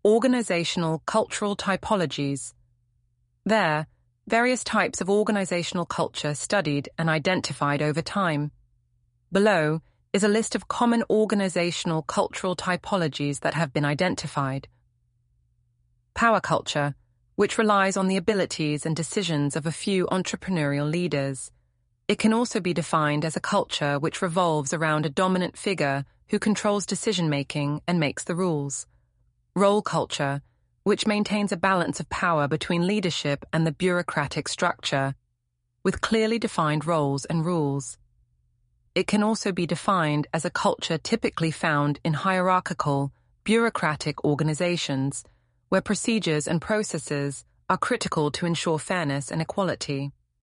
Organizational cultural typologies. There, various types of organizational culture studied and identified over time. Below is a list of common organizational cultural typologies that have been identified. Power culture, which relies on the abilities and decisions of a few entrepreneurial leaders. It can also be defined as a culture which revolves around a dominant figure who controls decision-making and makes the rules. Role culture, which maintains a balance of power between leadership and the bureaucratic structure, with clearly defined roles and rules. It can also be defined as a culture typically found in hierarchical, bureaucratic organizations, where procedures and processes are critical to ensure fairness and equality.